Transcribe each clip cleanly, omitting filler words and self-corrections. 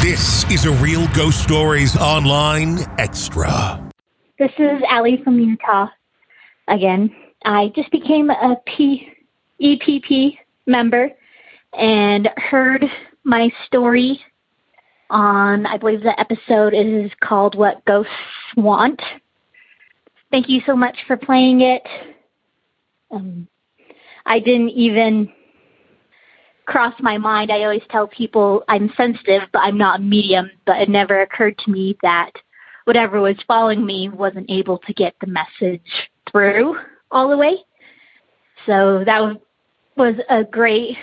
This is a Real Ghost Stories Online Extra. This is Allie from Utah again. I just became a EPP member and heard my story on, I believe the episode is called What Ghosts Want. Thank you so much for playing it. I didn't even cross my mind. I always tell people I'm sensitive, but I'm not a medium. But it never occurred to me that whatever was following me wasn't able to get the message through all the way. So that was a great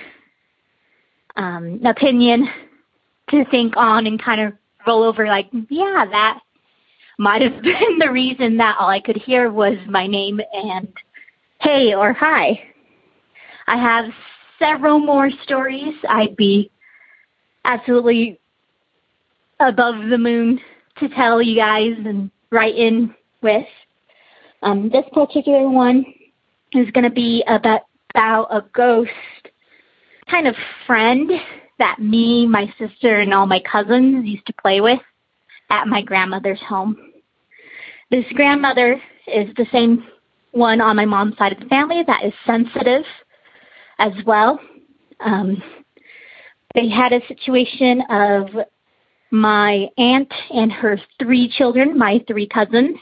opinion to think on and kind of roll over like, yeah, that might have been the reason that all I could hear was my name and hey or hi. I have several more stories. I'd be absolutely above the moon to tell you guys and write in with. This particular one is going to be about a ghost kind of friend that me, my sister, and all my cousins used to play with at my grandmother's home. This grandmother is the same one on my mom's side of the family that is sensitive as well. They had a situation of my aunt and her 3 children, my 3 cousins,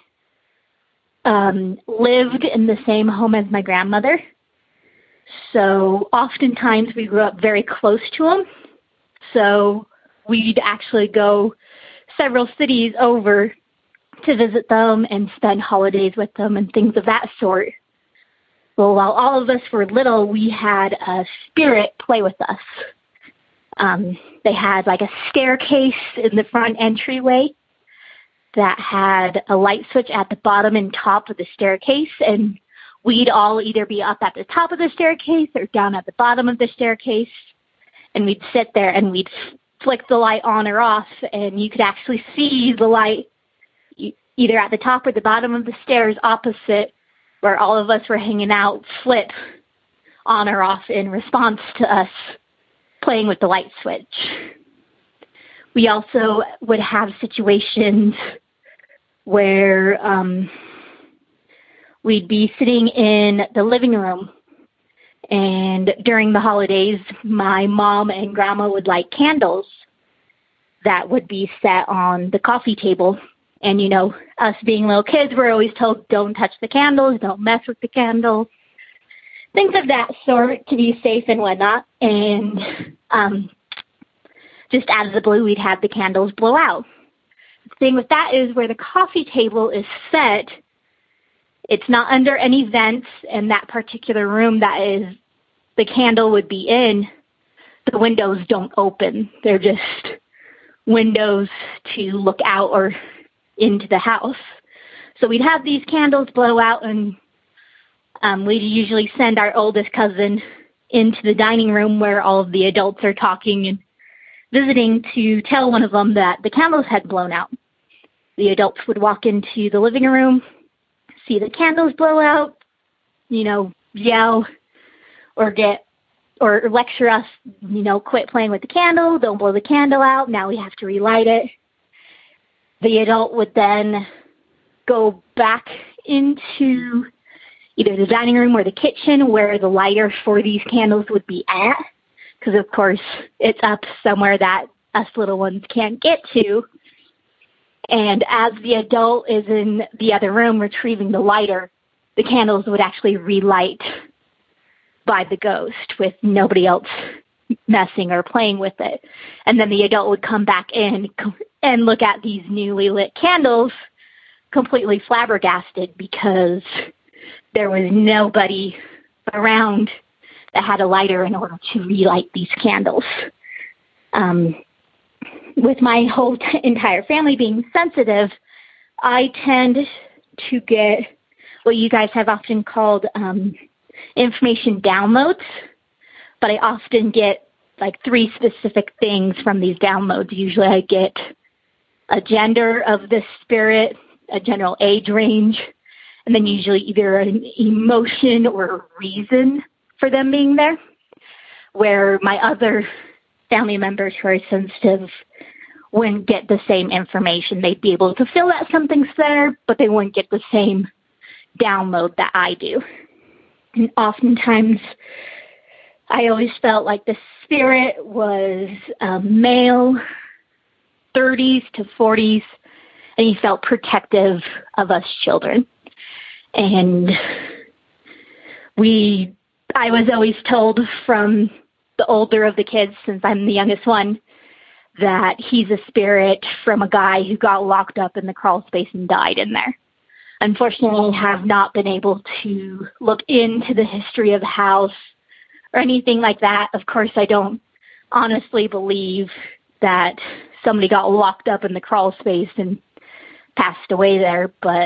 lived in the same home as my grandmother. So oftentimes we grew up very close to them. So we'd actually go several cities over to visit them and spend holidays with them and things of that sort. Well, while all of us were little, we had a spirit play with us. They had like a staircase in the front entryway that had a light switch at the bottom and top of the staircase, and we'd all either be up at the top of the staircase or down at the bottom of the staircase, and we'd sit there and we'd flick the light on or off, and you could actually see the light either at the top or the bottom of the stairs opposite where all of us were hanging out flip on or off in response to us playing with the light switch. We also would have situations where we'd be sitting in the living room, and during the holidays, my mom and grandma would light candles that would be set on the coffee table. And, you know, us being little kids, we're always told, don't touch the candles, don't mess with the candles, things of that sort to be safe and whatnot. And just out of the blue, we'd have the candles blow out. The thing with that is where the coffee table is set, it's not under any vents, and that particular room that is the candle would be in, the windows don't open. They're just windows to look out or into the house. So we'd have these candles blow out, and we'd usually send our oldest cousin into the dining room where all of the adults are talking and visiting to tell one of them that the candles had blown out. The adults would walk into the living room, see the candles blow out, you know, yell or lecture us, you know, quit playing with the candle, don't blow the candle out, now we have to relight it. The adult would then go back into either the dining room or the kitchen where the lighter for these candles would be at, because, of course, it's up somewhere that us little ones can't get to. And as the adult is in the other room retrieving the lighter, the candles would actually relight by the ghost with nobody else messing or playing with it. And then the adult would come back in and look at these newly lit candles completely flabbergasted because there was nobody around that had a lighter in order to relight these candles. With my whole entire family being sensitive, I tend to get what you guys have often called information downloads, but I often get like 3 specific things from these downloads. Usually I get a gender of the spirit, a general age range, and then usually either an emotion or a reason for them being there, where my other family members who are sensitive wouldn't get the same information. They'd be able to feel that something's there, but they wouldn't get the same download that I do. And oftentimes, I always felt like the spirit was a male, 30s to 40s, and he felt protective of us children. And I was always told from the older of the kids, since I'm the youngest one, that he's a spirit from a guy who got locked up in the crawl space and died in there. Unfortunately, I have not been able to look into the history of the house or anything like that. Of course, I don't honestly believe that somebody got locked up in the crawl space and passed away there, but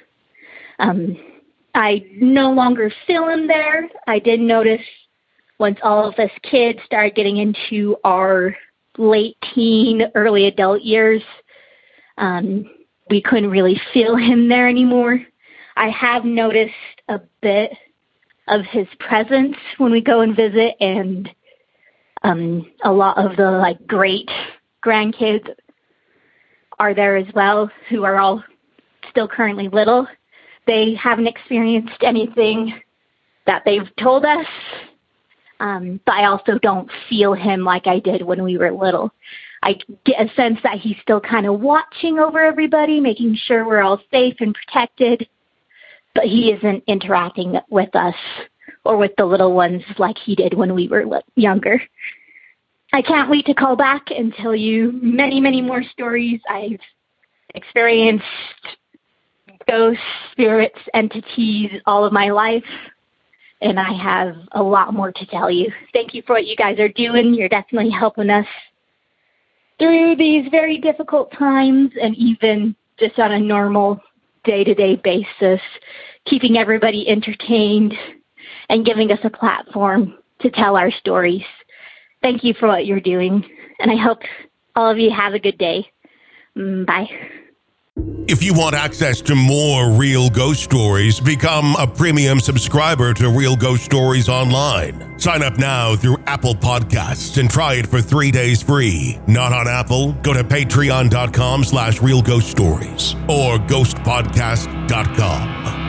I no longer feel him there. I did notice once all of us kids started getting into our late teen, early adult years, we couldn't really feel him there anymore. I have noticed a bit of his presence when we go and visit, and a lot of the great grandkids are there as well, who are all still currently little. They haven't experienced anything that they've told us, but I also don't feel him like I did when we were little. I get a sense that he's still kind of watching over everybody, making sure we're all safe and protected, but he isn't interacting with us or with the little ones like he did when we were younger. I can't wait to call back and tell you many, many more stories. I've experienced ghosts, spirits, entities all of my life, and I have a lot more to tell you. Thank you for what you guys are doing. You're definitely helping us through these very difficult times, and even just on a normal day-to-day basis, keeping everybody entertained and giving us a platform to tell our stories. Thank you for what you're doing, and I hope all of you have a good day. Bye. If you want access to more Real Ghost Stories, become a premium subscriber to Real Ghost Stories Online. Sign up now through Apple Podcasts and try it for 3 days free. Not on Apple? Go to patreon.com/realghoststories or ghostpodcast.com.